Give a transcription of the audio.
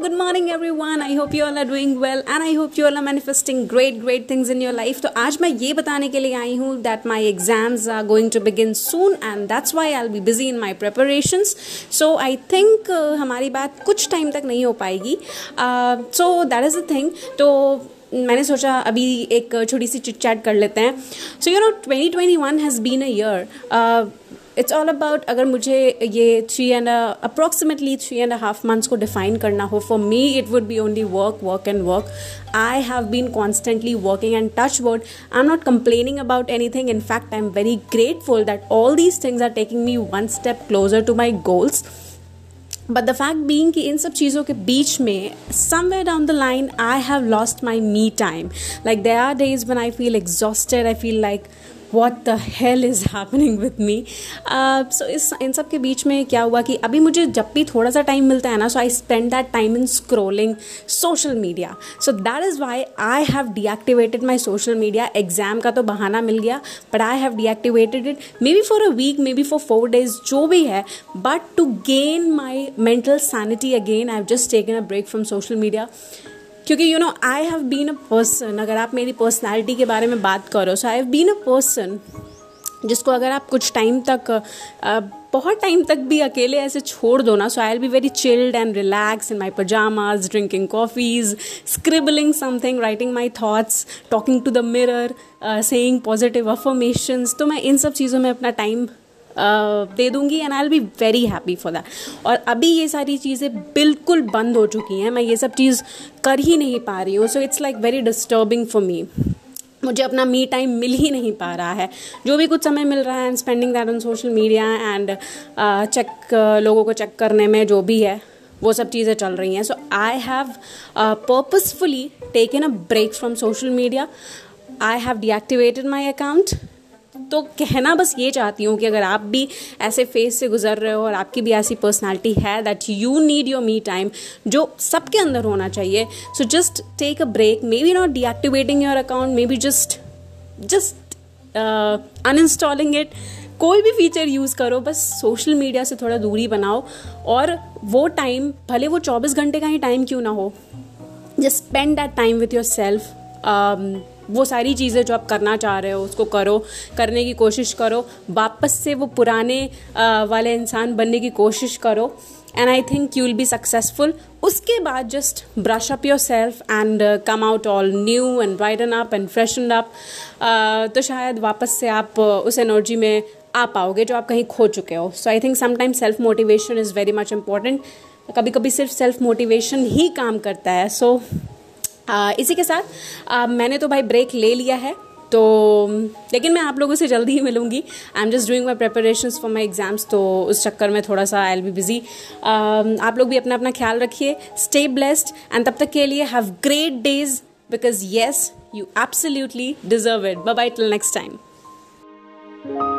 Good morning everyone. I hope you all are doing well and I hope you all are manifesting great things in your life. तो आज मैं ये बताने के लिए आई हूँ that my exams are going to begin soon and that's why I'll be busy in my preparations. So I think हमारी बात कुछ टाइम तक नहीं हो पाएगी. So that is the thing. तो मैंने सोचा अभी एक छोटी सी चिट चैट कर लेते हैं. So 2021 has been a year. It's all about अगर मुझे ये अप्रॉक्सीमेटली 3.5 months को डिफाइन करना हो, for me it would be only work and work. I have been constantly working and touch word I am not complaining about anything. In fact I am very grateful that all these things are taking me one step closer to my goals. But the fact being कि इन सब चीज़ों के बीच में somewhere down the line I have lost my me time. Like there are days when I feel exhausted, I feel like what the hell is happening with me. So इन सब के बीच में क्या हुआ कि अभी मुझे जब भी थोड़ा सा टाइम मिलता है ना, so I spend that time in scrolling social media. So that is why I have deactivated my social media. Exam का तो बहाना मिल गया, but I have deactivated it maybe for a week, maybe for 4 days, जो भी है. But to gain my mental sanity again, I have just taken a break from social media. क्योंकि I have been a person, अगर आप मेरी personality के बारे में बात करो, so I have been a person जिसको अगर आप कुछ टाइम तक बहुत टाइम तक भी अकेले ऐसे छोड़ दो ना, so I will be very chilled and relax in my pyjamas, drinking coffees, scribbling something, writing my thoughts, talking to the mirror, saying positive affirmations. तो मैं इन सब चीज़ों में अपना टाइम दे दूंगी and I will be very happy for that. और अभी ये सारी चीज़ें बिल्कुल बंद हो चुकी हैं, मैं ये सब चीज़ कर ही नहीं पा रही हूँ. So it's like very disturbing for me. मुझे अपना मी टाइम मिल ही नहीं पा रहा है. जो भी कुछ समय मिल रहा है, and spending that on social media and लोगों को चेक करने में जो भी है वो सब चीज़ें चल रही हैं. So I have purposefully taken a break from social media. I have deactivated my account. तो कहना बस ये चाहती हूँ कि अगर आप भी ऐसे फेज से गुजर रहे हो और आपकी भी ऐसी पर्सनालिटी है that you need your me time, जो सबके अंदर होना चाहिए, so just take a break. Maybe not deactivating your account, maybe just uninstalling it. कोई भी फीचर यूज़ करो, बस सोशल मीडिया से थोड़ा दूरी बनाओ. और वो टाइम भले वो 24 घंटे का ही टाइम क्यों ना हो, just spend that time with yourself. वो सारी चीज़ें जो आप करना चाह रहे हो उसको करो, करने की कोशिश करो, वापस से वो पुराने वाले इंसान बनने की कोशिश करो and I think you will be successful. उसके बाद just brush up yourself and come out all new and brighten up and freshen up. तो शायद वापस से आप उस एनर्जी में आ पाओगे जो आप कहीं खो चुके हो. So I think sometimes self motivation is very much important. कभी कभी सिर्फ सेल्फ मोटिवेशन ही काम करता है. सो इसी के साथ मैंने तो भाई ब्रेक ले लिया है, तो लेकिन मैं आप लोगों से जल्दी ही मिलूंगी. I am just doing my preparations for my exams, तो उस चक्कर में थोड़ा सा आई विल बी बिजी. आप लोग भी अपना अपना ख्याल रखिए. स्टे ब्लेस्ड एंड तब तक के लिए have great days, because yes you absolutely deserve it. Bye bye till next time.